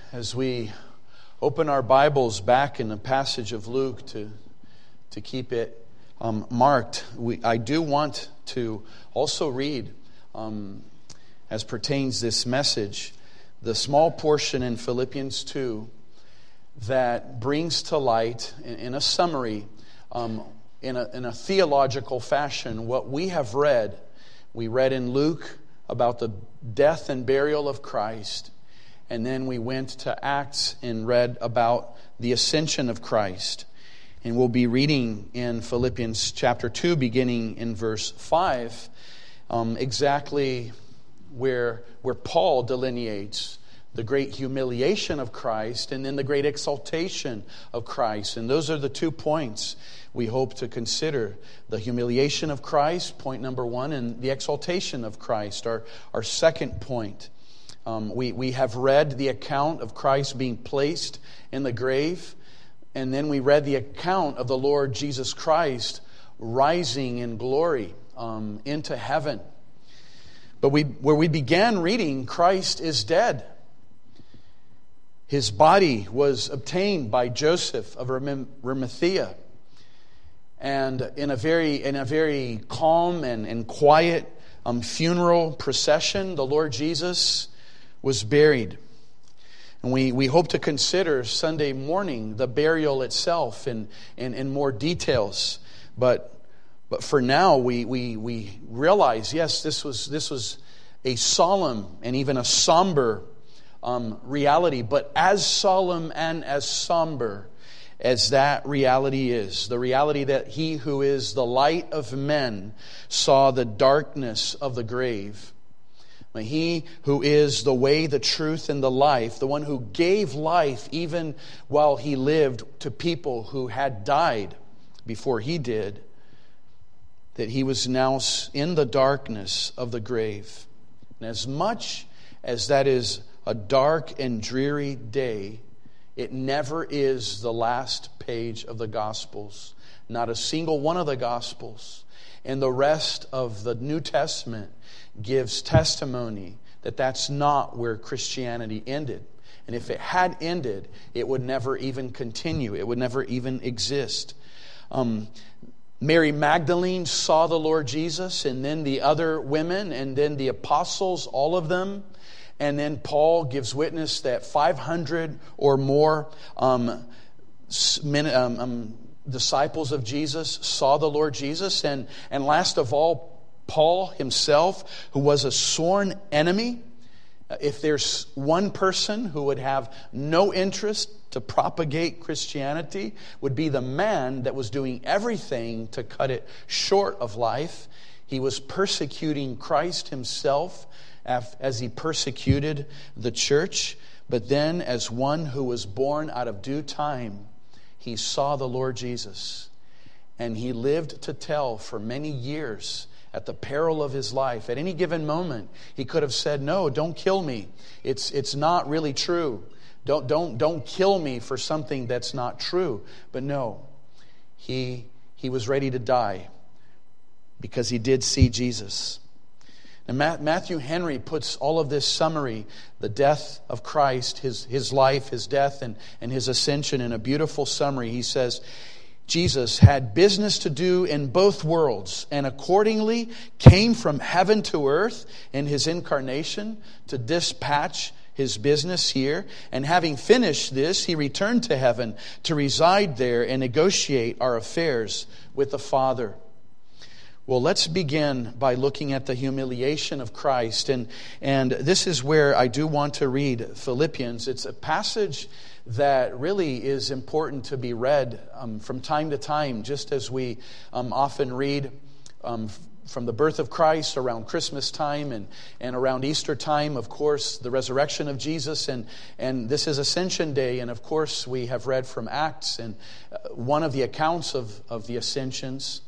as we open our Bibles back in the passage of Luke to keep it marked, I do want to also read, as pertains this message, the small portion in Philippians 2 that brings to light, in a summary, in a theological fashion, what we have read. We read in Luke about the death and burial of Christ. And then we went to Acts and read about the ascension of Christ. And we'll be reading in Philippians chapter 2, beginning in verse 5, exactly where Paul delineates the great humiliation of Christ and then the great exaltation of Christ. And those are the 2 points we hope to consider. The humiliation of Christ, point number 1, and the exaltation of Christ, our second point. We have read the account of Christ being placed in the grave, and then we read the account of the Lord Jesus Christ rising in glory into heaven. But where we began reading, Christ is dead. His body was obtained by Joseph of Arimathea, and in a very calm and quiet funeral procession, the Lord Jesus was buried. And we hope to consider Sunday morning the burial itself in more details. But for now, we realize, yes, this was a solemn and even a somber reality. But as solemn and as somber as that reality is, the reality that He who is the light of men saw the darkness of the grave, He who is the way, the truth, and the life, the one who gave life even while He lived to people who had died before He did, that He was now in the darkness of the grave. And as much as that is a dark and dreary day, it never is the last page of the Gospels. Not a single one of the Gospels and the rest of the New Testament gives testimony that that's not where Christianity ended. And if it had ended, it would never even continue. It would never even exist. Mary Magdalene saw the Lord Jesus, and then the other women, and then the apostles, all of them. And then Paul gives witness that 500 or more disciples of Jesus saw the Lord Jesus. And last of all, Paul himself, who was a sworn enemy. If there's one person who would have no interest to propagate Christianity, would be the man that was doing everything to cut it short of life. He was persecuting Christ himself as he persecuted the church. But then, as one who was born out of due time, he saw the Lord Jesus. And he lived to tell for many years at the peril of his life. At any given moment, he could have said, "No, don't kill me. It's not really true. Don't kill me for something that's not true." But no, he was ready to die because he did see Jesus. And Matthew Henry puts all of this summary, the death of Christ, his life, his death, and his ascension, in a beautiful summary. He says, Jesus had business to do in both worlds, and accordingly came from heaven to earth in His incarnation to dispatch His business here. And having finished this, He returned to heaven to reside there and negotiate our affairs with the Father. Well, let's begin by looking at the humiliation of Christ. And this is where I do want to read Philippians. It's a passage that really is important to be read from time to time, just as we often read from the birth of Christ around Christmas time and around Easter time, of course, the resurrection of Jesus. And this is Ascension Day. And of course, we have read from Acts and one of the accounts of the ascensions.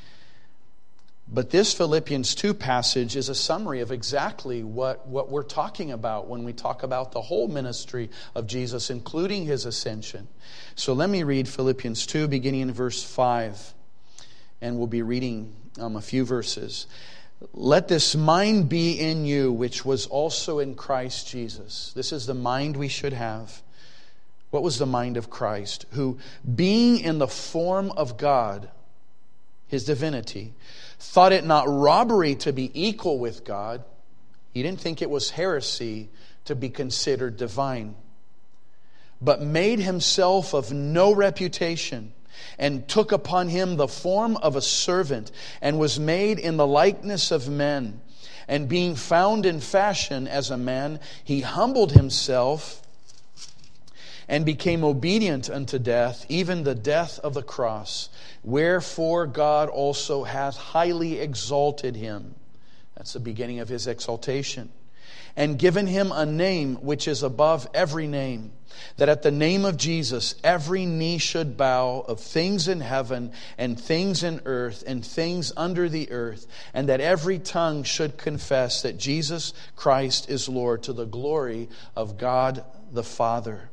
But this Philippians 2 passage is a summary of exactly what we're talking about when we talk about the whole ministry of Jesus, including His ascension. So let me read Philippians 2, beginning in verse 5. And we'll be reading a few verses. Let this mind be in you, which was also in Christ Jesus. This is the mind we should have. What was the mind of Christ? Who, being in the form of God, His divinity, thought it not robbery to be equal with God. He didn't think it was heresy to be considered divine. But made Himself of no reputation, and took upon Him the form of a servant, and was made in the likeness of men. And being found in fashion as a man, He humbled Himself and became obedient unto death, even the death of the cross. Wherefore God also hath highly exalted Him. That's the beginning of His exaltation. And given Him a name which is above every name, that at the name of Jesus every knee should bow, of things in heaven and things in earth and things under the earth, and that every tongue should confess that Jesus Christ is Lord, to the glory of God the Father.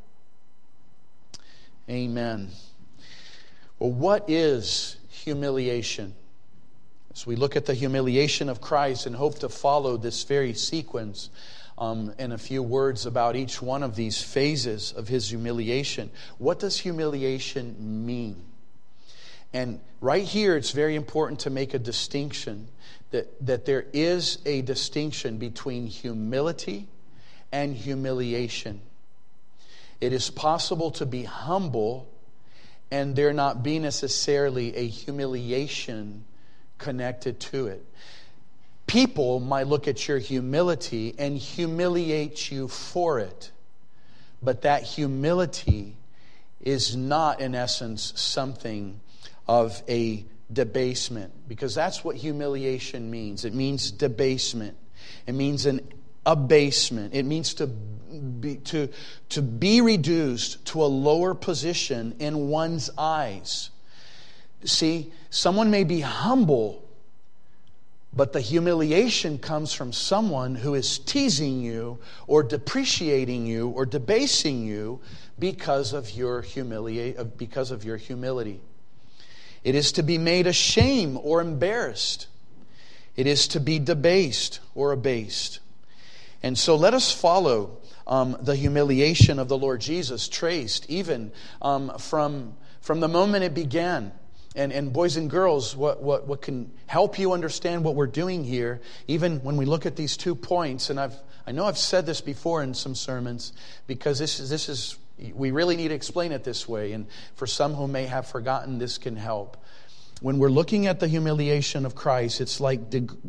Amen. Well, what is humiliation? As we look at the humiliation of Christ and hope to follow this very sequence and a few words about each one of these phases of His humiliation. What does humiliation mean? And right here, it's very important to make a distinction that there is a distinction between humility and humiliation. It is possible to be humble and there not be necessarily a humiliation connected to it. People might look at your humility and humiliate you for it. But that humility is not, in essence, something of a debasement. Because that's what humiliation means. It means debasement. It means an abasement. It means to be reduced to a lower position in one's eyes. See, someone may be humble, but the humiliation comes from someone who is teasing you or depreciating you or debasing you because of your humility. It is to be made ashamed or embarrassed. It is to be debased or abased. And so let us follow the humiliation of the Lord Jesus, traced even from the moment it began. And boys and girls, what can help you understand what we're doing here, even when we look at these 2 points, and I know I've said this before in some sermons, because this is we really need to explain it this way, and for some who may have forgotten, this can help. When we're looking at the humiliation of Christ, it's like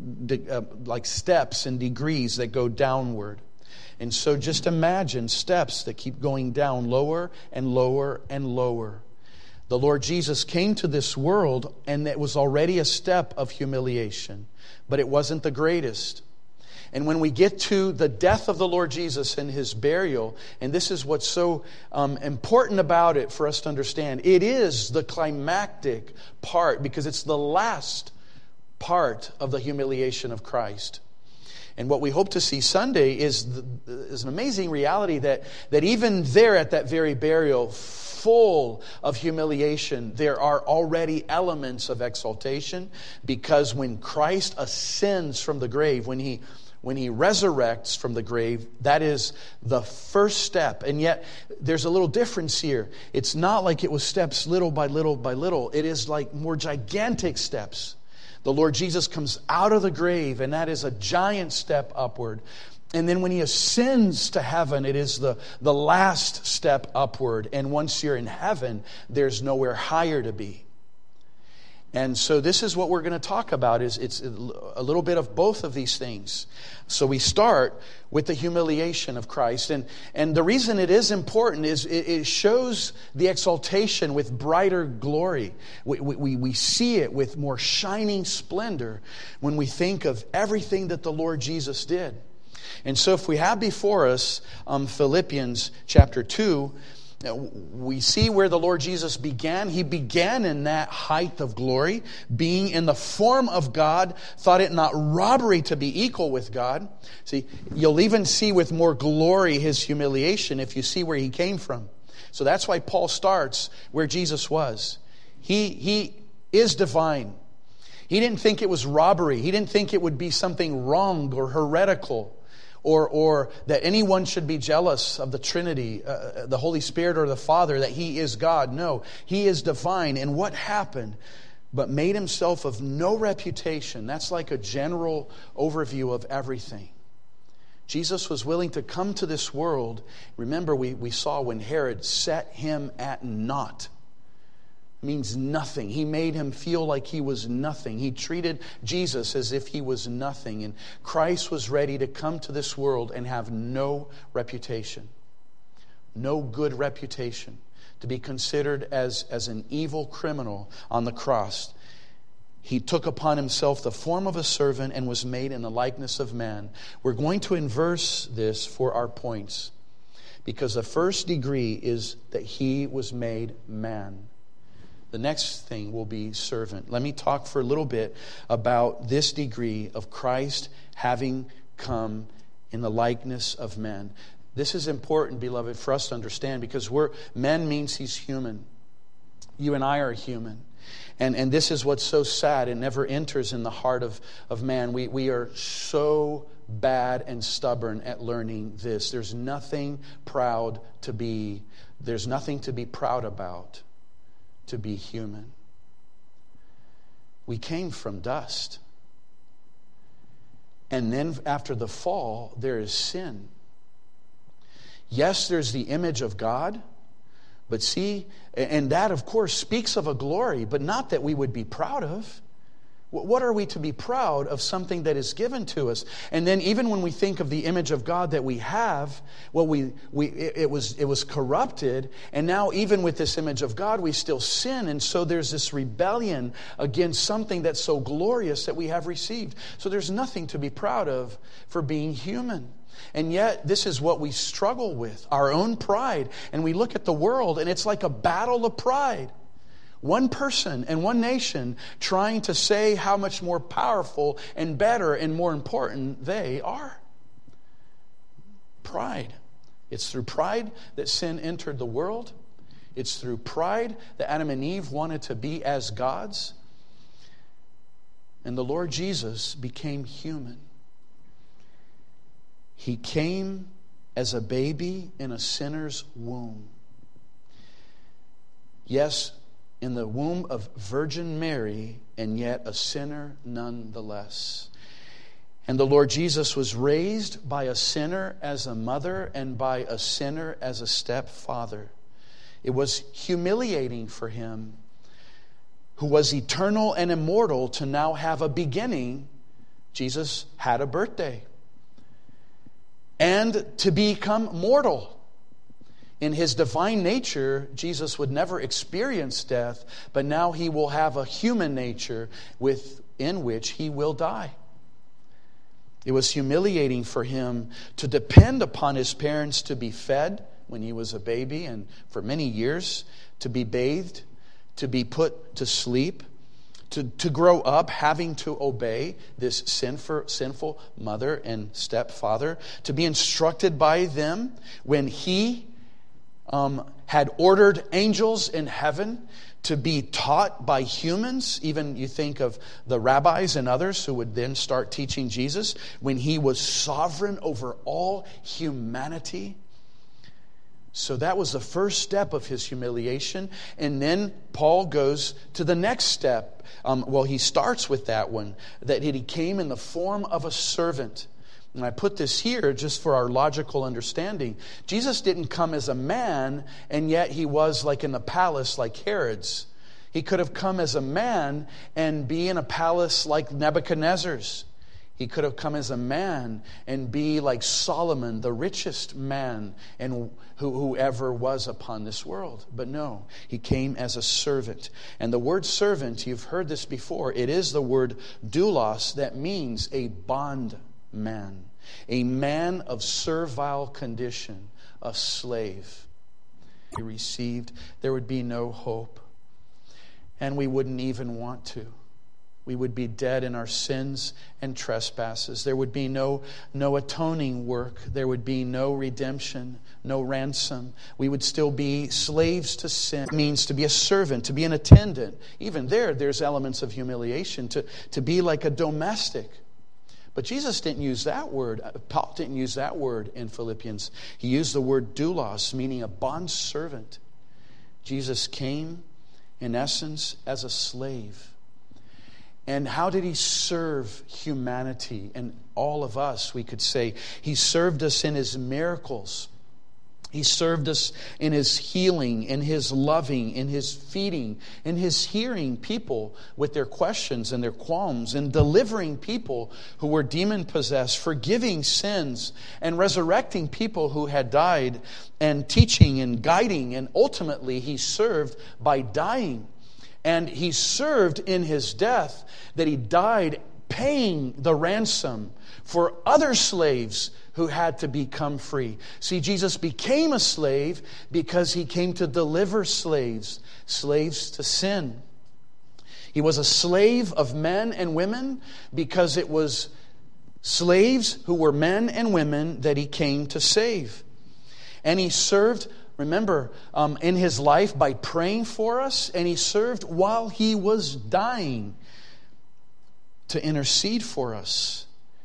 steps and degrees that go downward. And so just imagine steps that keep going down, lower and lower and lower. The Lord Jesus came to this world, and it was already a step of humiliation, but it wasn't the greatest. And when we get to the death of the Lord Jesus and His burial, and this is what's so important about it for us to understand, it is the climactic part, because it's the last part of the humiliation of Christ. And what we hope to see Sunday is an amazing reality that even there at that very burial, full of humiliation, there are already elements of exaltation, because when Christ ascends from the grave, when He resurrects from the grave, that is the first step. And yet, there's a little difference here. It's not like it was steps little by little by little. It is like more gigantic steps. The Lord Jesus comes out of the grave, and that is a giant step upward. And then when He ascends to heaven, it is the last step upward. And once you're in heaven, there's nowhere higher to be. And so this is what we're going to talk about. It's a little bit of both of these things. So we start with the humiliation of Christ. And the reason it is important is it shows the exaltation with brighter glory. We see it with more shining splendor when we think of everything that the Lord Jesus did. And so if we have before us Philippians chapter 2, we see where the Lord Jesus began. He began in that height of glory, being in the form of God, thought it not robbery to be equal with God. See, you'll even see with more glory His humiliation if you see where He came from. So that's why Paul starts where Jesus was. He is divine. He didn't think it was robbery. He didn't think it would be something wrong or heretical, or that anyone should be jealous of the Trinity, the Holy Spirit or the Father, that He is God. No, He is divine. And what happened? But made Himself of no reputation. That's like a general overview of everything. Jesus was willing to come to this world. Remember, we saw when Herod set Him at naught. Means nothing. He made Him feel like He was nothing. He treated Jesus as if He was nothing. And Christ was ready to come to this world and have no reputation. No good reputation. To be considered as an evil criminal on the cross. He took upon Himself the form of a servant and was made in the likeness of man. We're going to inverse this for our points. Because the first degree is that He was made man. The next thing will be servant. Let me talk for a little bit about this degree of Christ having come in the likeness of men. This is important, beloved, for us to understand, because men means He's human. You and I are human. And this is what's so sad. It never enters in the heart of man. We are so bad and stubborn at learning this. There's nothing proud to be. There's nothing to be proud about to be human. We came from dust. And then after the fall, there is sin. Yes, there's the image of God. But see, and that of course speaks of a glory, but not that we would be proud of. What are we to be proud of? Something that is given to us? And then even when we think of the image of God that we have, well, it was corrupted, and now even with this image of God, we still sin, and so there's this rebellion against something that's so glorious that we have received. So there's nothing to be proud of for being human. And yet, this is what we struggle with, our own pride. And we look at the world, and it's like a battle of pride. One person and one nation trying to say how much more powerful and better and more important they are. Pride. It's through pride that sin entered the world. It's through pride that Adam and Eve wanted to be as gods. And the Lord Jesus became human. He came as a baby in a sinner's womb. Yes, in the womb of Virgin Mary, and yet a sinner nonetheless. And the Lord Jesus was raised by a sinner as a mother and by a sinner as a stepfather. It was humiliating for Him, who was eternal and immortal, to now have a beginning. Jesus had a birthday. And to become mortal. In His divine nature, Jesus would never experience death, but now He will have a human nature in which He will die. It was humiliating for Him to depend upon His parents to be fed when He was a baby, and for many years, to be bathed, to be put to sleep, to grow up having to obey this sinful mother and stepfather, to be instructed by them when He had ordered angels in heaven to be taught by humans. Even you think of the rabbis and others who would then start teaching Jesus when He was sovereign over all humanity. So that was the first step of His humiliation. And then Paul goes to the next step. He starts with that one, that He came in the form of a servant. And I put this here just for our logical understanding. Jesus didn't come as a man, and yet He was like in the palace like Herod's. He could have come as a man and be in a palace like Nebuchadnezzar's. He could have come as a man and be like Solomon, the richest man and who ever was upon this world. But no, He came as a servant. And the word servant, you've heard this before, it is the word doulos, that means a bondman, a man of servile condition, a slave. He received, there would be no hope. And we wouldn't even want to. We would be dead in our sins and trespasses. There would be no atoning work. There would be no redemption, no ransom. We would still be slaves to sin. It means to be a servant, to be an attendant. Even there's elements of humiliation, to be like a domestic. But Jesus didn't use that word. Paul didn't use that word in Philippians. He used the word doulos, meaning a bondservant. Jesus came, in essence, as a slave. And how did he serve humanity and all of us? We could say he served us in his miracles. He served us in his healing, in his loving, in his feeding, in his hearing people with their questions and their qualms, and delivering people who were demon-possessed, forgiving sins, and resurrecting people who had died, and teaching and guiding. And ultimately, he served by dying. And he served in his death, that he died paying the ransom for other slaves who had to become free. See, Jesus became a slave because he came to deliver slaves to sin. He was a slave of men and women because it was slaves who were men and women that he came to save. And he served, remember, in his life by praying for us, and he served while he was dying to intercede for us.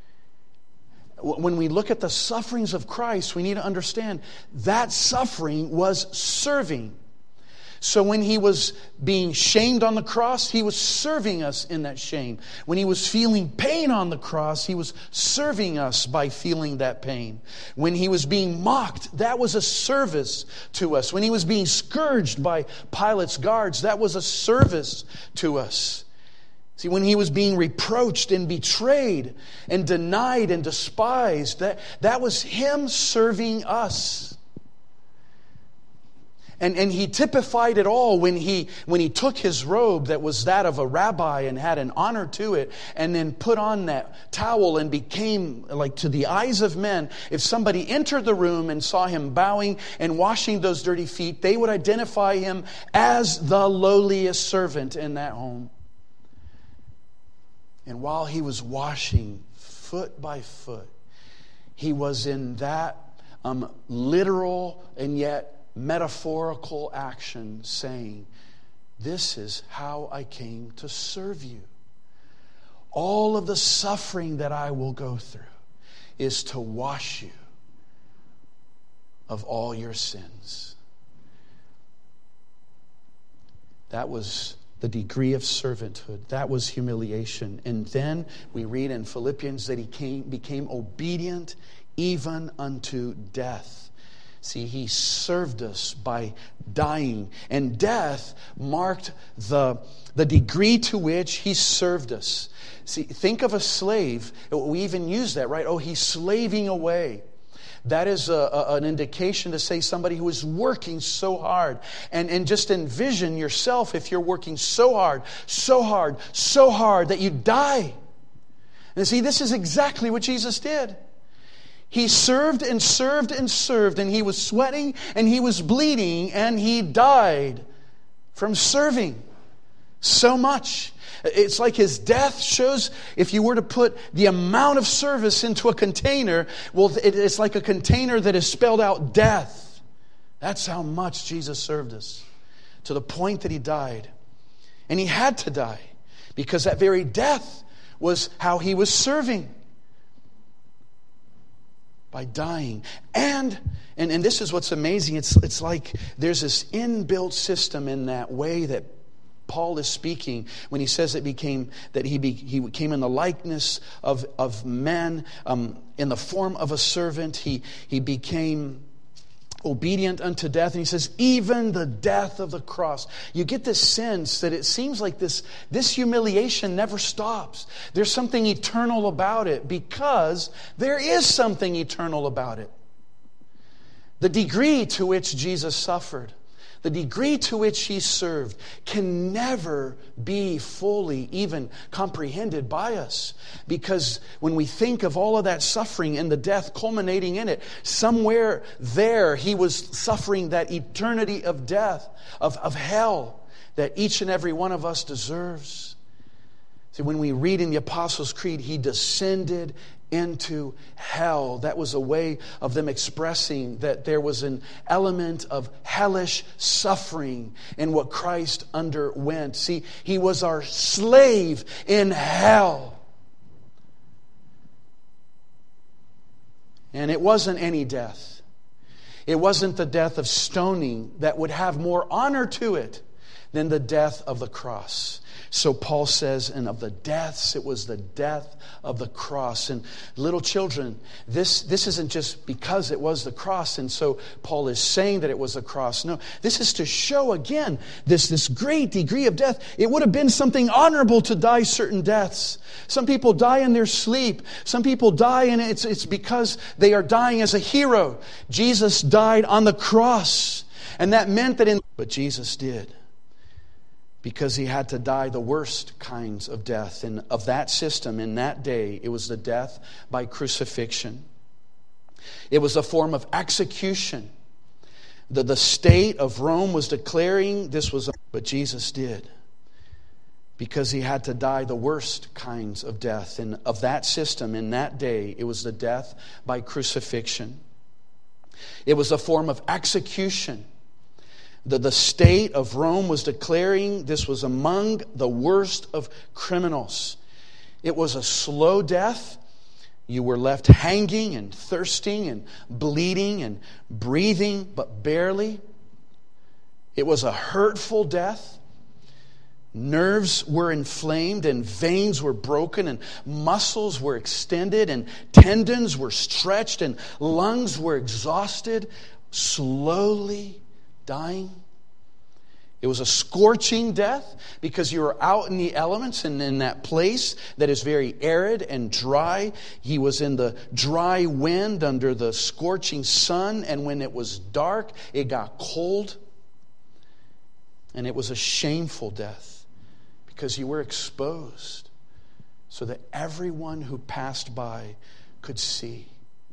When we look at the sufferings of Christ, we need to understand that suffering was serving. So when he was being shamed on the cross, he was serving us in that shame. When he was feeling pain on the cross, he was serving us by feeling that pain. When he was being mocked, that was a service to us. When he was being scourged by Pilate's guards, that was a service to us. See, when he was being reproached and betrayed and denied and despised, that was him serving us. And he typified it all when he took his robe that was that of a rabbi and had an honor to it, and then put on that towel and became like, to the eyes of men, if somebody entered the room and saw him bowing and washing those dirty feet, they would identify him as the lowliest servant in that home. And while he was washing foot by foot, he was in that literal and yet metaphorical action saying, "This is how I came to serve you. All of the suffering that I will go through is to wash you of all your sins." That was the degree of servanthood. That was humiliation. And then we read in Philippians that he became obedient even unto death. See, he served us by dying. And death marked the degree to which he served us. See, think of a slave. We even use that, right? Oh, he's slaving away. That is an indication to say somebody who is working so hard. And just envision yourself if you're working so hard that you die. And see, this is exactly what Jesus did. He served and served and served, and he was sweating and he was bleeding, and he died from serving so much. It's like his death shows, if you were to put the amount of service into a container, well, it's like a container that has spelled out death. That's how much Jesus served us, to the point that he died. And he had to die, because that very death was how he was serving, by dying. And this is what's amazing. It's like there's this inbuilt system in that way that Paul is speaking when he says he came in the likeness of men, in the form of a servant. He became obedient unto death. And he says, even the death of the cross. You get this sense that it seems like this humiliation never stops. There's something eternal about it, because there is something eternal about it. The degree to which Jesus suffered, the degree to which he served, can never be fully even comprehended by us. Because when we think of all of that suffering and the death culminating in it, somewhere there he was suffering that eternity of death, of hell, that each and every one of us deserves. See, when we read in the Apostles' Creed, He descended into hell. That was a way of them expressing that there was an element of hellish suffering in what Christ underwent. See, He was our slave in hell. And it wasn't any death. It wasn't the death of stoning that would have more honor to it than the death of the cross. So Paul says, and of the deaths, it was the death of the cross. And little children, this isn't just because it was the cross, and so Paul is saying that it was the cross. No, this is to show again this great degree of death. It would have been something honorable to die certain deaths. Some people die in their sleep. Some people die, and it's because they are dying as a hero. Jesus died on the cross, and that meant that but Jesus did. Because He had to die the worst kinds of death. And of that system, in that day, it was the death by crucifixion. It was a form of execution. The state of Rome was declaring this was but Jesus did. Because He had to die the worst kinds of death. And of that system, in that day, it was the death by crucifixion. It was a form of execution. The state of Rome was declaring this was among the worst of criminals. It was a slow death. You were left hanging and thirsting and bleeding and breathing, but barely. It was a hurtful death. Nerves were inflamed and veins were broken and muscles were extended and tendons were stretched and lungs were exhausted, slowly dying. It was a scorching death because you were out in the elements and in that place that is very arid and dry. He was in the dry wind under the scorching sun, and when it was dark, it got cold. And it was a shameful death because you were exposed so that everyone who passed by could see.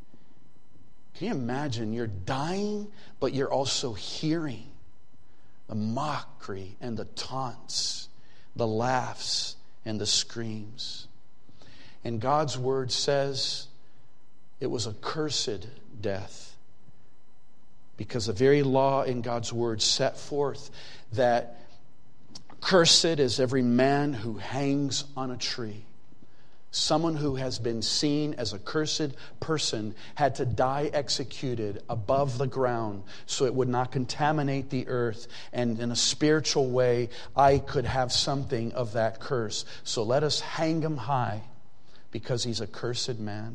Can you imagine? You're dying, but you're also hearing the mockery and the taunts, the laughs and the screams. And God's Word says it was a cursed death because the very law in God's Word set forth that cursed is every man who hangs on a tree. Someone who has been seen as a cursed person had to die executed above the ground so it would not contaminate the earth. And in a spiritual way, I could have something of that curse. So let us hang him high because he's a cursed man.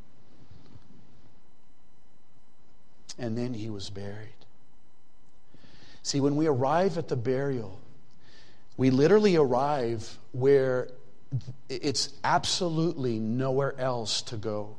And then he was buried. See, when we arrive at the burial, we literally arrive where it's absolutely nowhere else to go.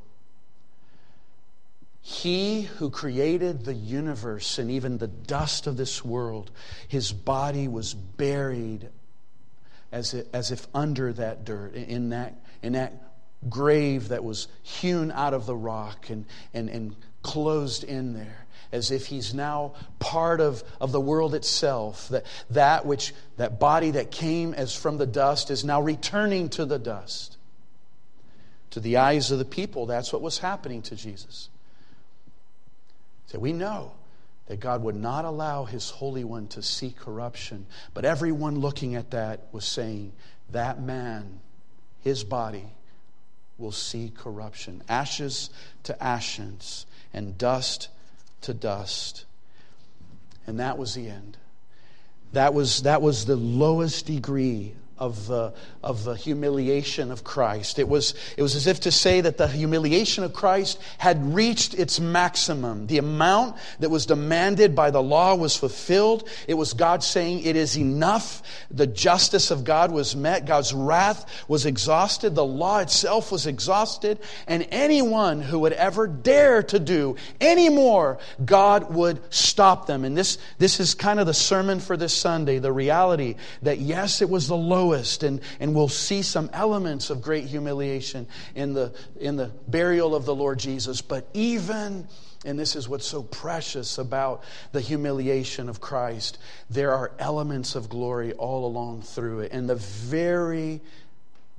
He who created the universe and even the dust of this world, His body was buried as if under that dirt, in that grave that was hewn out of the rock and closed in there, as if He's now part of the world itself. That body that came as from the dust is now returning to the dust. To the eyes of the people, that's what was happening to Jesus. So we know that God would not allow His Holy One to see corruption, but everyone looking at that was saying, that man, his body, will see corruption. Ashes to ashes and dust to dust. And that was the end. That was the lowest degree of the humiliation of Christ. It was as if to say that the humiliation of Christ had reached its maximum. The amount that was demanded by the law was fulfilled. It was God saying, it is enough. The justice of God was met. God's wrath was exhausted. The law itself was exhausted. And anyone who would ever dare to do any more, God would stop them. And this is kind of the sermon for this Sunday. The reality that yes, it was the lowest. And we'll see some elements of great humiliation in the burial of the Lord Jesus. But even, and this is what's so precious about the humiliation of Christ, there are elements of glory all along through it. And the very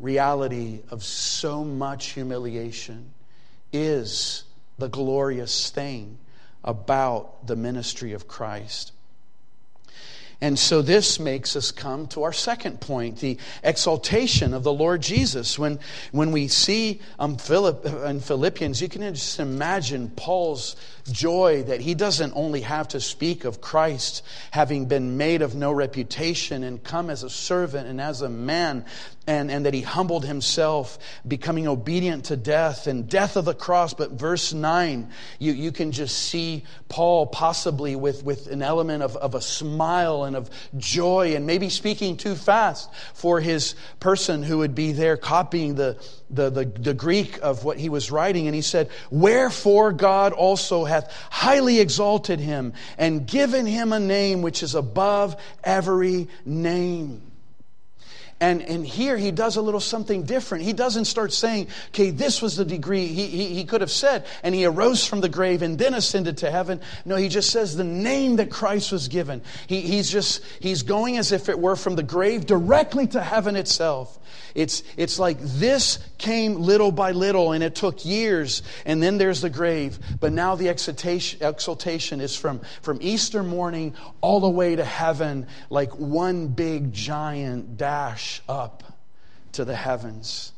reality of so much humiliation is the glorious thing about the ministry of Christ. And so this makes us come to our second point, the exaltation of the Lord Jesus. When we see in Philippians, you can just imagine Paul's joy that he doesn't only have to speak of Christ having been made of no reputation and come as a servant and as a man, and that he humbled himself, becoming obedient to death and death of the cross. But verse 9, you can just see Paul possibly with an element of a smile and of joy, and maybe speaking too fast for his person who would be there copying the Greek of what he was writing. And he said, "Wherefore God also hath highly exalted him and given him a name which is above every name." And here he does a little something different. He doesn't start saying, okay, this was the degree he could have said, and he arose from the grave and then ascended to heaven. No, he just says the name that Christ was given. He's going as if it were from the grave directly to heaven itself. It's like this came little by little, and it took years, and then there's the grave. But now the exaltation is from Easter morning all the way to heaven, like one big giant dash up to the heavens.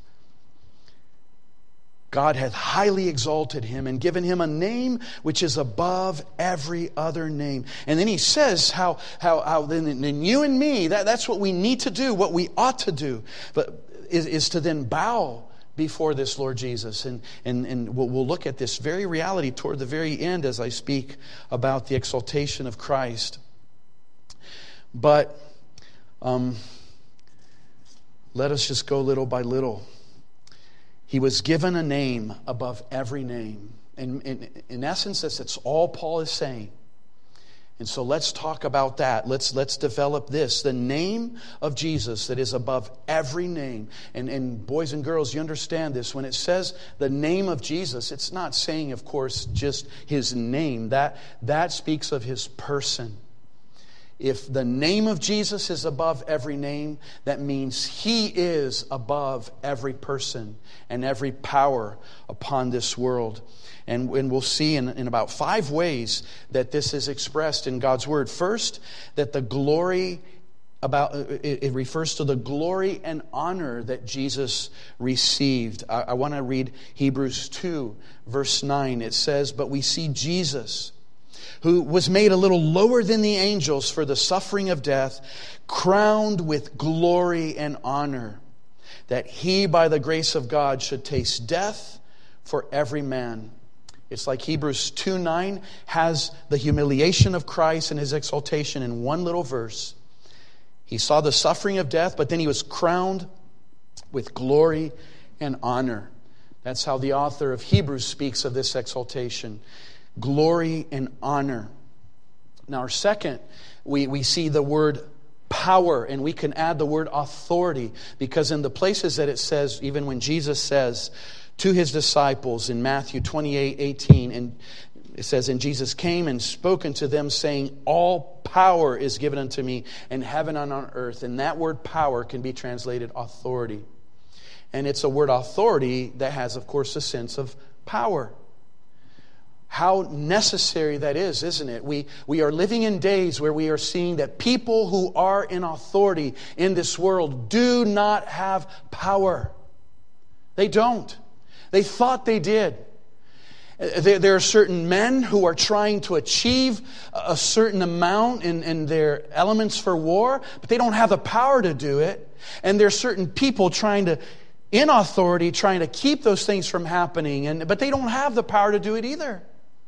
God hath highly exalted him and given him a name which is above every other name. And then he says how then you and me, that's what we need to do, what we ought to do, but is to then bow before this Lord Jesus. And we'll look at this very reality toward the very end as I speak about the exaltation of Christ. But let us just go little by little. He was given a name above every name. And in essence, that's all Paul is saying. And so let's talk about that. Let's develop this. The name of Jesus that is above every name. And boys and girls, you understand this. When it says the name of Jesus, it's not saying, of course, just his name. That speaks of his person. If the name of Jesus is above every name, that means he is above every person and every power upon this world. And we'll see in about 5 ways that this is expressed in God's Word. First, that the glory it refers to the glory and honor that Jesus received. I want to read Hebrews 2, verse 9. It says, "But we see Jesus, who was made a little lower than the angels for the suffering of death, crowned with glory and honor, that he by the grace of God should taste death for every man." It's like Hebrews 2:9 has the humiliation of Christ and his exaltation in one little verse. He saw the suffering of death, but then he was crowned with glory and honor. That's how the author of Hebrews speaks of this exaltation. Glory and honor. Now, our second, we see the word power, and we can add the word authority, because in the places that it says, even when Jesus says to his disciples in Matthew 28:18, and it says, "And Jesus came and spoke unto them, saying, All power is given unto me in heaven and on earth." And that word power can be translated authority. And it's a word authority that has, of course, a sense of power. How necessary that is, isn't it? We are living in days where we are seeing that people who are in authority in this world do not have power. They don't. They thought they did. There are certain men who are trying to achieve a certain amount in their elements for war, but they don't have the power to do it. And there are certain people in authority, trying to keep those things from happening, but they don't have the power to do it either.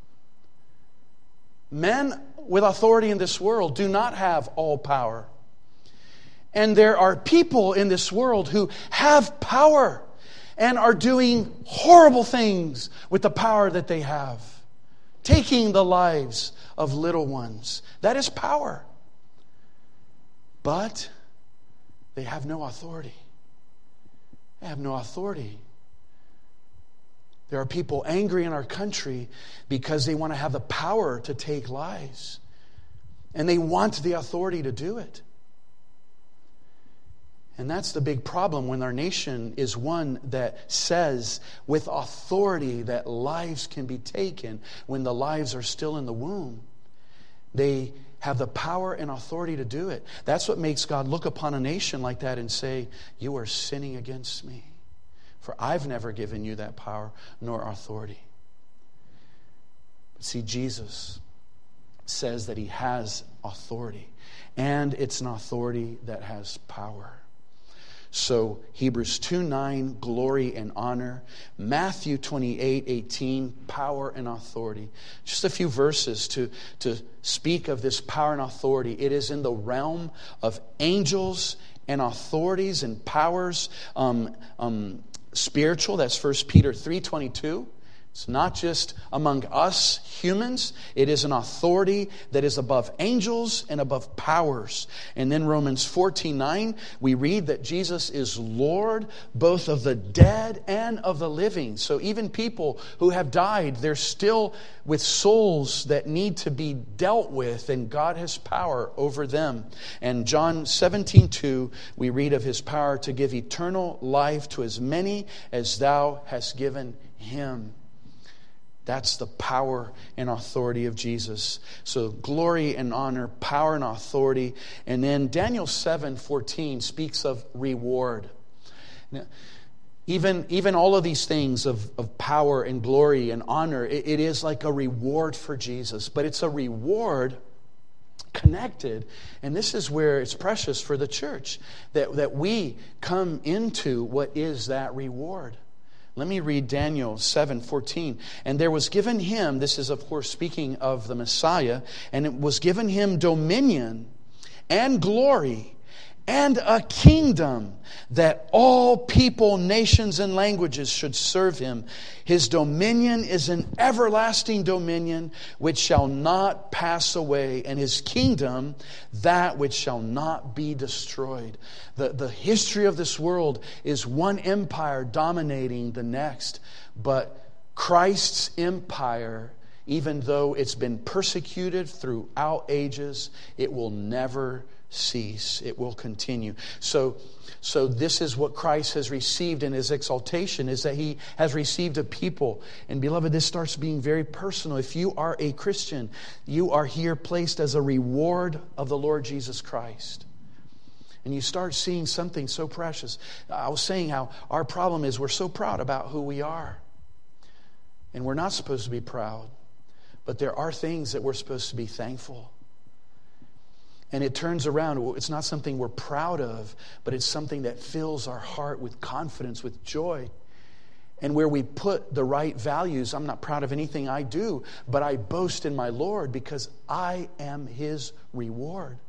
Men with authority in this world do not have all power. And there are people in this world who have power and are doing horrible things with the power that they have, taking the lives of little ones. That is power. But they have no authority. They have no authority. There are people angry in our country because they want to have the power to take lives. And they want the authority to do it. And that's the big problem when our nation is one that says with authority that lives can be taken when the lives are still in the womb. They have the power and authority to do it. That's what makes God look upon a nation like that and say, you are sinning against me. For I've never given you that power nor authority. But see, Jesus says that he has authority. And it's an authority that has power. So Hebrews 2:9, glory and honor. Matthew 28:18, power and authority. Just a few verses to speak of this power and authority. It is in the realm of angels and authorities and powers, spiritual. That's 1 Peter 3:22. It's not just among us humans. It is an authority that is above angels and above powers. And then Romans 14:9, we read that Jesus is Lord both of the dead and of the living. So even people who have died, they're still with souls that need to be dealt with, and God has power over them. And John 17:2, we read of his power to give eternal life to as many as thou hast given him. That's the power and authority of Jesus. So glory and honor, power and authority. And then Daniel 7:14 speaks of reward. Now, even all of these things of power and glory and honor, it is like a reward for Jesus. But it's a reward connected, and this is where it's precious for the church, that we come into what is that reward. Let me read Daniel 7:14. And there was given him, this is of course speaking of the Messiah, and it was given him dominion and glory and a kingdom that all people, nations, and languages should serve him. His dominion is an everlasting dominion which shall not pass away, and his kingdom that which shall not be destroyed. The history of this world is one empire dominating the next, but Christ's empire, even though it's been persecuted throughout ages, it will never cease. It will continue. So this is what Christ has received in his exaltation, is that he has received a people. And beloved, this starts being very personal. If you are a Christian, you are here placed as a reward of the Lord Jesus Christ. And you start seeing something so precious. I was saying how our problem is we're so proud about who we are. And we're not supposed to be proud. But there are things that we're supposed to be thankful. And it turns around. It's not something we're proud of, but it's something that fills our heart with confidence, with joy. And where we put the right values. I'm not proud of anything I do, but I boast in my Lord because I am his reward.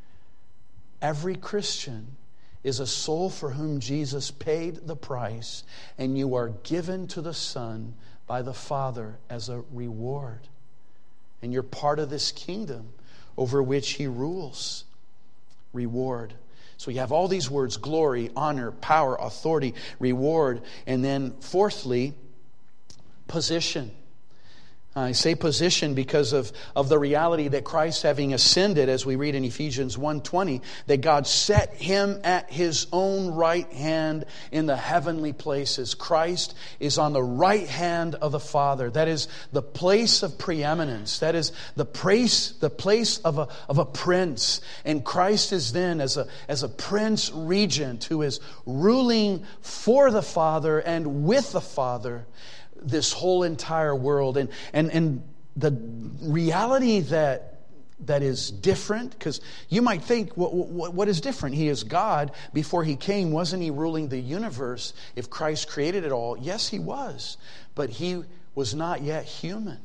Every Christian is a soul for whom Jesus paid the price, and you are given to the Son by the Father as a reward. And you're part of this kingdom over which he rules. Reward. So you have all these words: glory, honor, power, authority, reward. And then fourthly, position. I say position because of the reality that Christ, having ascended, as we read in Ephesians 1:20, that God set him at his own right hand in the heavenly places. Christ is on the right hand of the Father. That is the place of preeminence. That is the place of a prince. And Christ is then as a prince regent who is ruling for the Father and with the Father this whole entire world. And the reality that is different, because you might think, what is different? He is God. Before he came, wasn't he ruling the universe? If Christ created it all, yes, he was. But he was not yet human.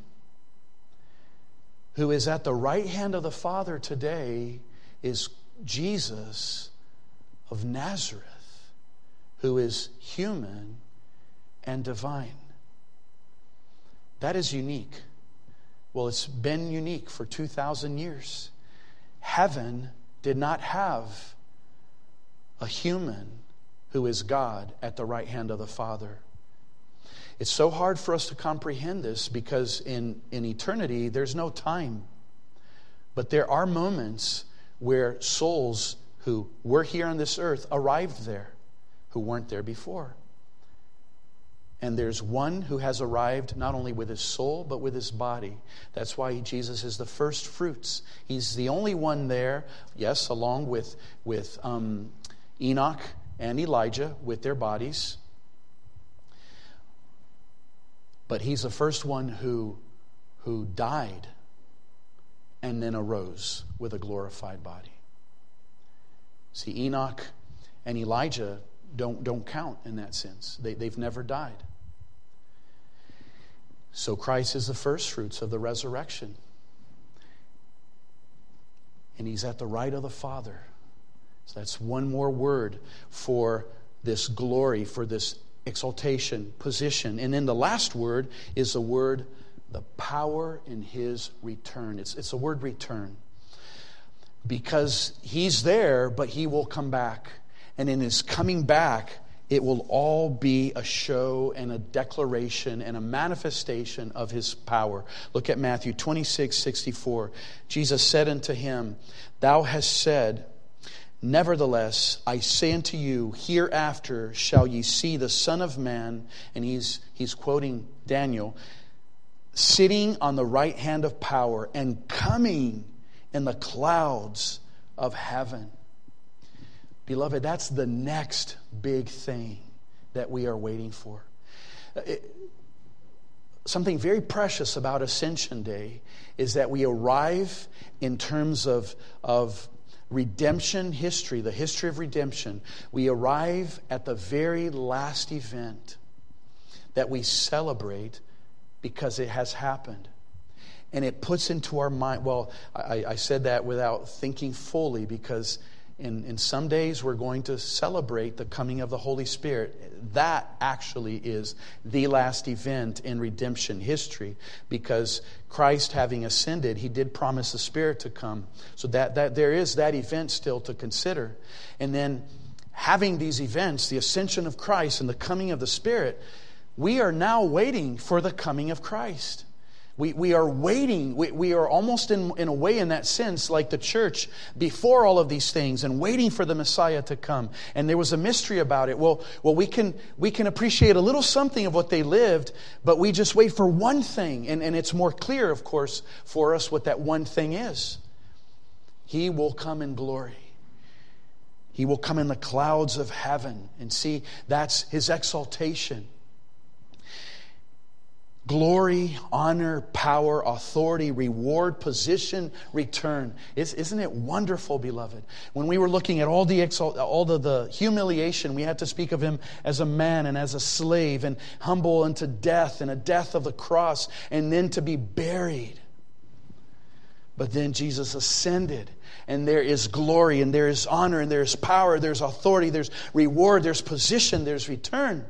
Who is at the right hand of the Father today is Jesus of Nazareth, who is human and divine. That is unique. Well, it's been unique for 2,000 years. Heaven did not have a human who is God at the right hand of the Father. It's so hard for us to comprehend this because in eternity, there's no time. But there are moments where souls who were here on this earth arrived there, who weren't there before. And there's one who has arrived not only with his soul, but with his body. That's why Jesus is the first fruits. He's the only one there, yes, along with Enoch and Elijah with their bodies. But he's the first one who died and then arose with a glorified body. See, Enoch and Elijah don't count in that sense. They've never died. So Christ is the first fruits of the resurrection. And he's at the right of the Father. So that's one more word for this glory, for this exaltation, position. And then the last word is the word, the power in his return. It's the word return. Because he's there, but he will come back. And in his coming back, it will all be a show and a declaration and a manifestation of his power. Look at Matthew 26:64. Jesus said unto him, Thou hast said, Nevertheless, I say unto you, hereafter shall ye see the Son of Man, and he's quoting Daniel, sitting on the right hand of power and coming in the clouds of heaven. Beloved, that's the next big thing that we are waiting for. Something very precious about Ascension Day is that we arrive in terms of redemption history, the history of redemption. We arrive at the very last event that we celebrate because it has happened. And it puts into our mind, well, I said that without thinking fully, because in some days we're going to celebrate the coming of the Holy Spirit. That actually is the last event in redemption history, because Christ, having ascended, he did promise the Spirit to come. So that there is that event still to consider. And then having these events, the ascension of Christ and the coming of the Spirit, we are now waiting for the coming of Christ. We are waiting. We are almost in a way, in that sense, like the church before all of these things and waiting for the Messiah to come. And there was a mystery about it. Well, we can appreciate a little something of what they lived, but we just wait for one thing. And it's more clear, of course, for us what that one thing is. He will come in glory. He will come in the clouds of heaven. And see, that's his exaltation. Glory, honor, power, authority, reward, position, return. Isn't it wonderful, beloved? When we were looking at all the humiliation, we had to speak of him as a man and as a slave, and humble unto death, and a death of the cross, and then to be buried. But then Jesus ascended, and there is glory, and there is honor, and there is power, there's authority, there's reward, there's position, there's return.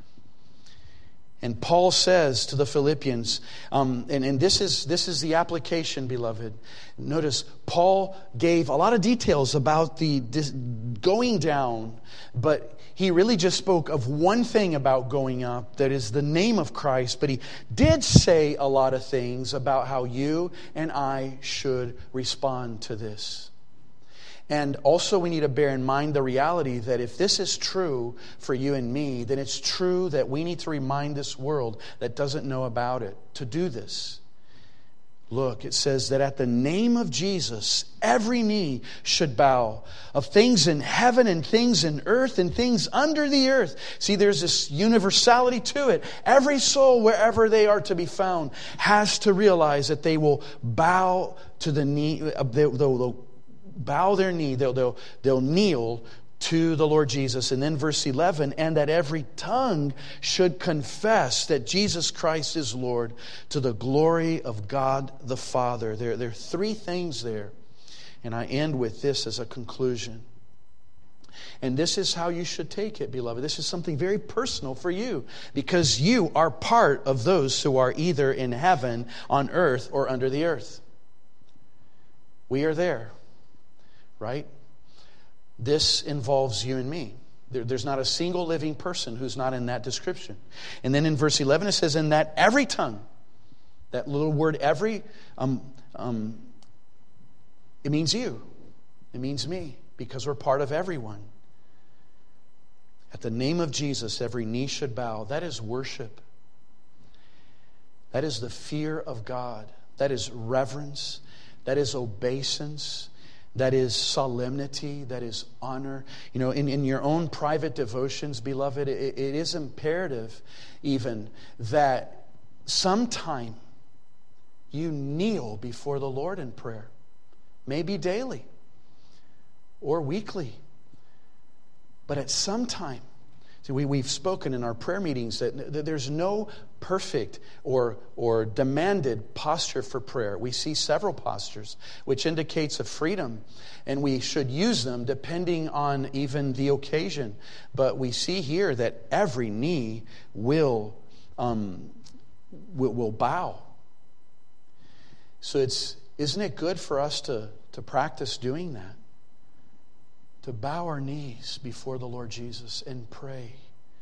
And Paul says to the Philippians, and this is the application, beloved. Notice, Paul gave a lot of details about this going down, but he really just spoke of one thing about going up, that is the name of Christ. But he did say a lot of things about how you and I should respond to this. And also we need to bear in mind the reality that if this is true for you and me, then it's true that we need to remind this world that doesn't know about it to do this. Look, it says that at the name of Jesus, every knee should bow, of things in heaven and things in earth and things under the earth. See, there's this universality to it. Every soul, wherever they are to be found, has to realize that they will bow to the knee, they'll bow their knee, they'll kneel to the Lord Jesus. And then verse 11, and that every tongue should confess that Jesus Christ is Lord, to the glory of God the Father. There are three things there. And I end with this as a conclusion. And this is how you should take it, beloved. This is something very personal for you, because you are part of those who are either in heaven, on earth, or under the earth. We are there. Right? This involves you and me. There's not a single living person who's not in that description. And then in verse 11 it says, and that every tongue, that little word every, it means you. It means me. because we're part of everyone. At the name of Jesus, every knee should bow. That is worship. That is the fear of God. That is reverence. That is obeisance. That is solemnity. That is honor. You know, in your own private devotions, beloved, it is imperative even that sometime you kneel before the Lord in prayer. Maybe daily or weekly. But at some time, see, we've spoken in our prayer meetings that there's no perfect or demanded posture for prayer. We see several postures, which indicates a freedom, and we should use them depending on even the occasion. But we see here that every knee will bow. So isn't it good for us to practice doing that? To bow our knees before the Lord Jesus and pray.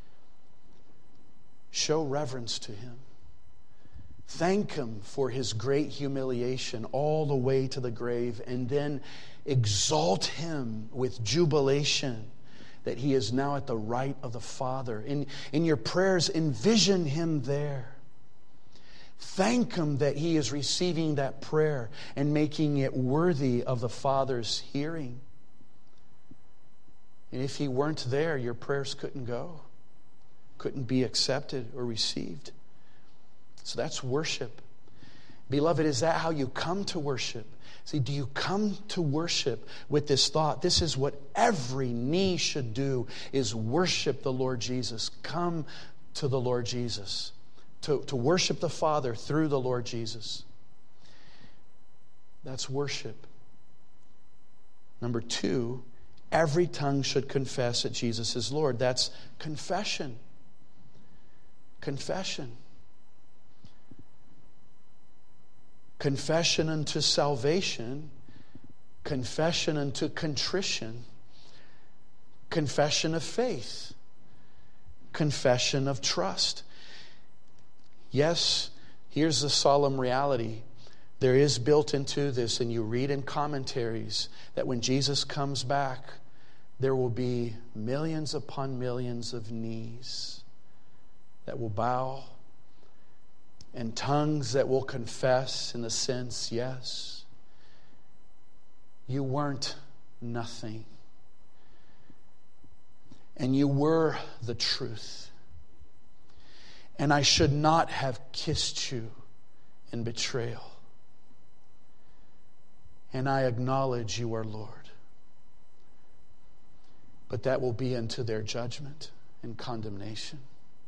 Show reverence to Him. Thank Him for His great humiliation all the way to the grave, and then exalt Him with jubilation that He is now at the right of the Father. In your prayers, envision Him there. Thank Him that He is receiving that prayer and making it worthy of the Father's hearing. And if He weren't there, your prayers couldn't go, couldn't be accepted or received. So that's worship. Beloved, is that how you come to worship? See, do you come to worship with this thought? This is what every knee should do, is worship the Lord Jesus. Come to the Lord Jesus. To worship the Father through the Lord Jesus. That's worship. Number 2, every tongue should confess that Jesus is Lord. That's confession. Confession. Confession unto salvation. Confession unto contrition. Confession of faith. Confession of trust. Yes, here's the solemn reality. There is built into this, and you read in commentaries, that when Jesus comes back, there will be millions upon millions of knees that will bow, and tongues that will confess in the sense, yes, you weren't nothing, and you were the truth. And I should not have kissed you in betrayal. And I acknowledge you are Lord. But that will be unto their judgment and condemnation.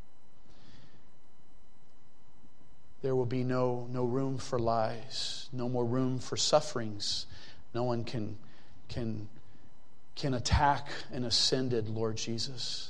There will be no room for lies, no more room for sufferings. No one can attack an ascended Lord Jesus.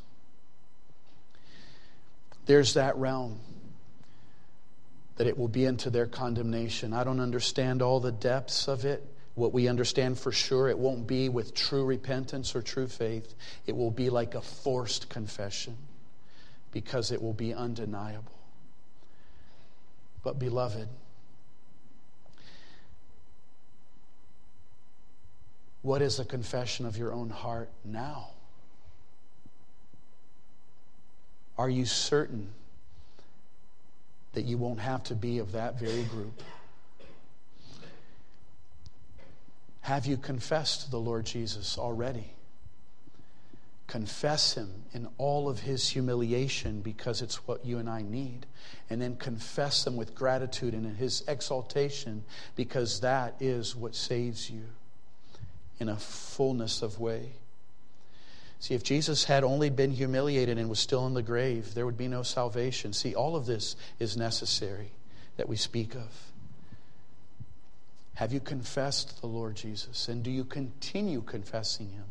There's that realm that it will be into their condemnation. I don't understand all the depths of it. What we understand for sure, it won't be with true repentance or true faith. It will be like a forced confession because it will be undeniable. But beloved, what is a confession of your own heart now? Are you certain that you won't have to be of that very group? Have you confessed the Lord Jesus already? Confess Him in all of His humiliation, because it's what you and I need. And then confess Him with gratitude and in His exaltation, because that is what saves you in a fullness of way. See, if Jesus had only been humiliated and was still in the grave, there would be no salvation. See, all of this is necessary that we speak of. Have you confessed the Lord Jesus? And do you continue confessing Him?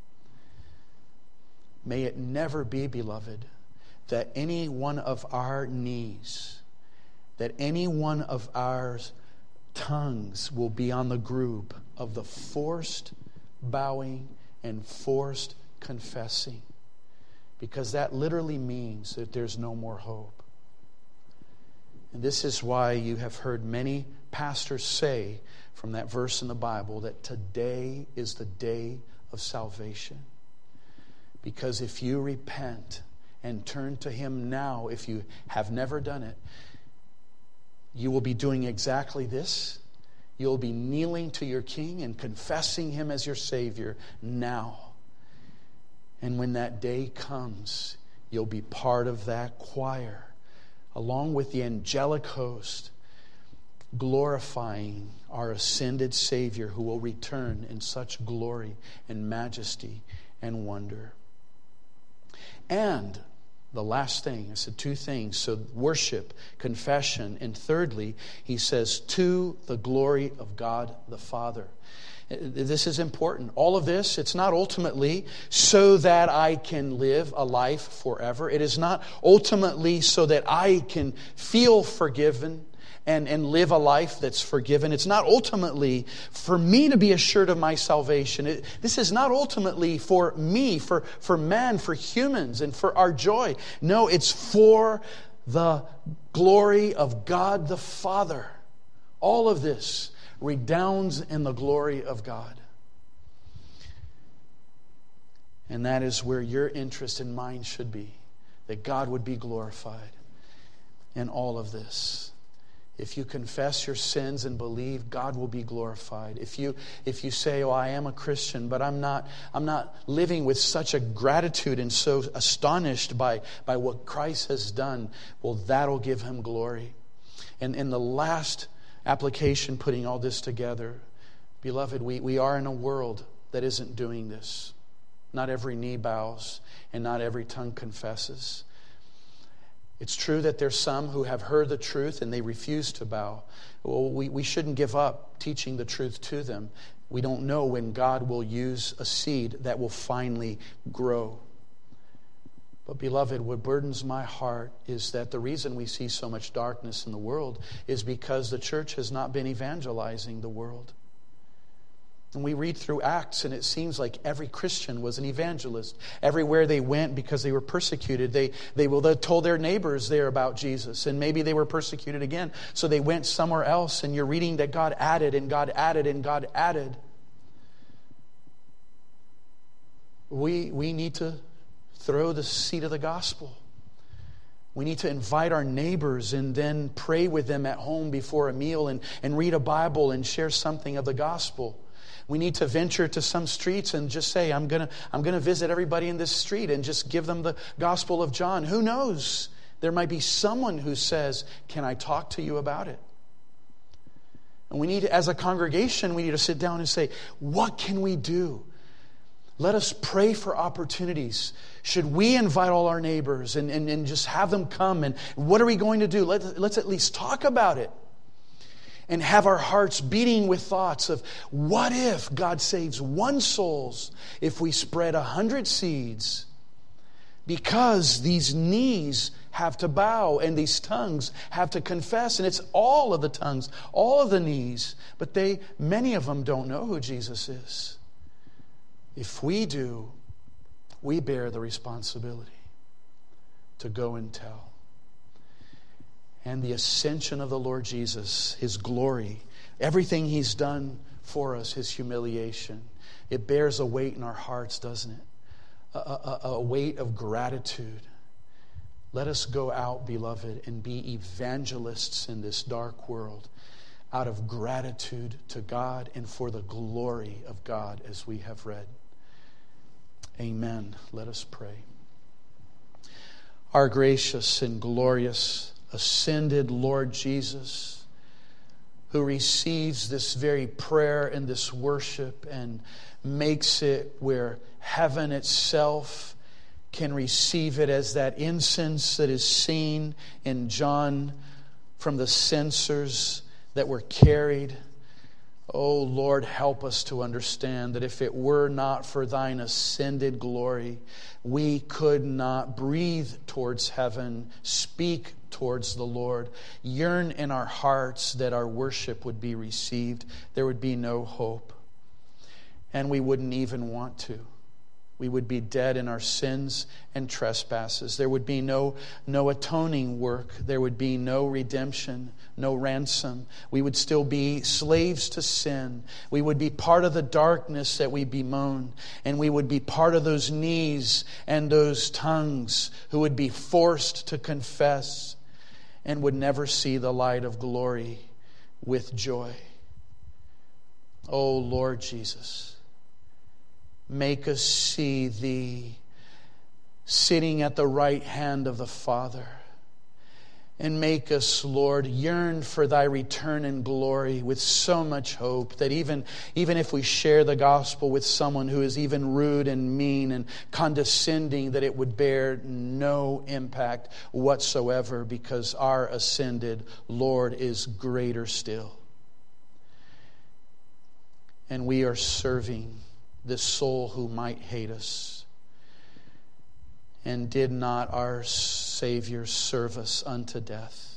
May it never be, beloved, that any one of our knees, that any one of our tongues will be on the group of the forced bowing and forced confessing, because that literally means that there's no more hope. And this is why you have heard many pastors say from that verse in the Bible that today is the day of salvation. Because if you repent and turn to Him now, if you have never done it, you will be doing exactly this. You'll be kneeling to your King and confessing Him as your Savior now. And when that day comes, you'll be part of that choir, along with the angelic host, glorifying our ascended Savior who will return in such glory and majesty and wonder. And the last thing, I said two things. So worship, confession, and thirdly, he says, to the glory of God the Father. This is important. All of this, it's not ultimately so that I can live a life forever. It is not ultimately so that I can feel forgiven and live a life that's forgiven. It's not ultimately for me to be assured of my salvation. This is not ultimately for me, for man, for humans, and for our joy. No, it's for the glory of God the Father. All of this redounds in the glory of God. And that is where your interest and mine should be, that God would be glorified in all of this. If you confess your sins and believe, God will be glorified. If you say, I am a Christian, but I'm not living with such a gratitude and so astonished by what Christ has done, well, that'll give Him glory. And in the last application, putting all this together, beloved, we are in a world that isn't doing this. Not every knee bows and not every tongue confesses. It's true that there's some who have heard the truth and they refuse to bow. Well, we shouldn't give up teaching the truth to them. We don't know when God will use a seed that will finally grow. But beloved, what burdens my heart is that the reason we see so much darkness in the world is because the church has not been evangelizing the world. And we read through Acts, and it seems like every Christian was an evangelist. Everywhere they went, because they were persecuted, they told their neighbors there about Jesus. And maybe they were persecuted again, so they went somewhere else. And you're reading that God added, and God added, and God added. We need to throw the seed of the gospel. We need to invite our neighbors and then pray with them at home before a meal and read a Bible and share something of the gospel. We need to venture to some streets and just say, I'm gonna visit everybody in this street and just give them the Gospel of John. Who knows? There might be someone who says, can I talk to you about it? And we need, as a congregation, we need to sit down and say, what can we do? Let us pray for opportunities. Should we invite all our neighbors and just have them come? And what are we going to do? Let's at least talk about it. And have our hearts beating with thoughts of, what if God saves one soul if we spread 100 seeds? Because these knees have to bow and these tongues have to confess. And it's all of the tongues, all of the knees. But many of them don't know who Jesus is. If we do, we bear the responsibility to go and tell. And the ascension of the Lord Jesus, His glory, everything He's done for us, His humiliation, it bears a weight in our hearts, doesn't it? A weight of gratitude. Let us go out, beloved, and be evangelists in this dark world out of gratitude to God and for the glory of God, as we have read. Amen. Let us pray. Our gracious and glorious ascended Lord Jesus, who receives this very prayer and this worship and makes it where heaven itself can receive it as that incense that is seen in John from the censers that were carried. Oh Lord, help us to understand that if it were not for Thine ascended glory, we could not breathe towards heaven, speak towards the Lord, yearn in our hearts that our worship would be received. There would be no hope. And we wouldn't even want to. We would be dead in our sins and trespasses. There would be no atoning work. There would be no redemption, no ransom. We would still be slaves to sin. We would be part of the darkness that we bemoan. And we would be part of those knees and those tongues who would be forced to confess and would never see the light of glory with joy. Oh, Lord Jesus, make us see Thee sitting at the right hand of the Father. And make us, Lord, yearn for Thy return in glory with so much hope that even if we share the gospel with someone who is even rude and mean and condescending, that it would bear no impact whatsoever, because our ascended Lord is greater still. And we are serving this soul who might hate us. And did not our Savior serve us unto death?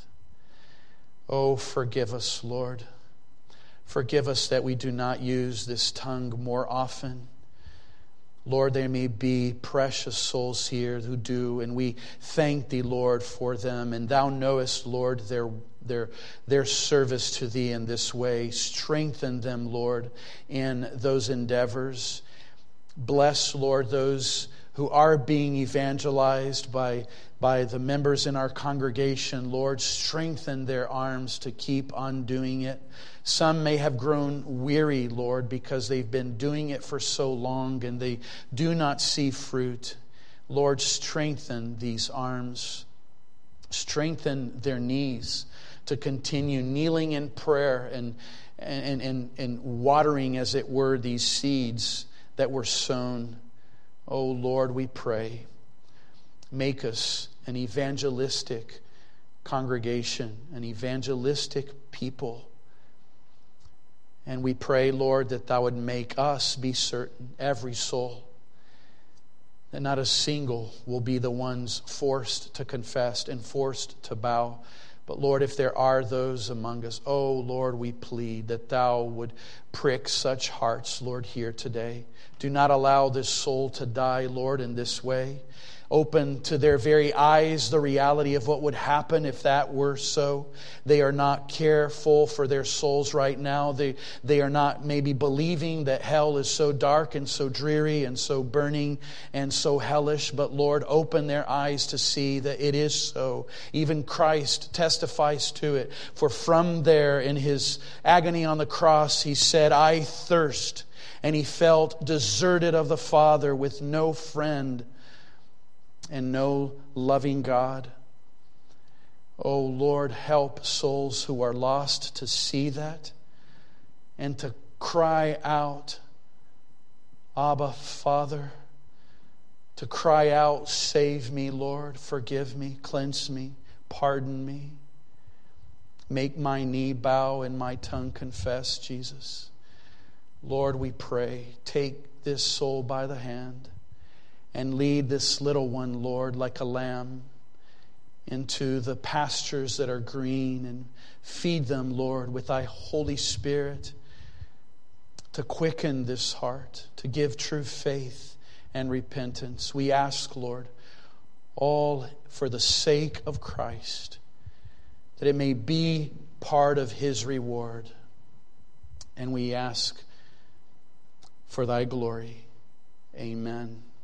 Oh, forgive us, Lord. Forgive us that we do not use this tongue more often. Lord, there may be precious souls here who do, and we thank Thee, Lord, for them. And Thou knowest, Lord, their service to Thee in this way. Strengthen them, Lord, in those endeavors. Bless, Lord, those who are being evangelized by the members in our congregation. Lord, strengthen their arms to keep on doing it. Some may have grown weary, Lord, because they've been doing it for so long and they do not see fruit. Lord, strengthen these arms. Strengthen their knees to continue kneeling in prayer and watering, as it were, these seeds that were sown. Oh, Lord, we pray, make us an evangelistic congregation, an evangelistic people. And we pray, Lord, that Thou would make us be certain, every soul, that not a single will be the ones forced to confess and forced to bow. But Lord, if there are those among us, oh Lord, we plead that Thou would prick such hearts, Lord, here today. Do not allow this soul to die, Lord, in this way. Open to their very eyes the reality of what would happen if that were so. They are not careful for their souls right now. They are not maybe believing that hell is so dark and so dreary and so burning and so hellish. But Lord, open their eyes to see that it is so. Even Christ testifies to it. For from there in His agony on the cross, He said, I thirst. And He felt deserted of the Father with no friend and no loving God. Oh Lord, help souls who are lost to see that and to cry out, Abba, Father, to cry out, save me, Lord, forgive me, cleanse me, pardon me. Make my knee bow and my tongue confess, Jesus. Lord, we pray, take this soul by the hand and lead this little one, Lord, like a lamb into the pastures that are green, and feed them, Lord, with Thy Holy Spirit to quicken this heart, to give true faith and repentance. We ask, Lord, all for the sake of Christ, that it may be part of His reward. And we ask for Thy glory. Amen.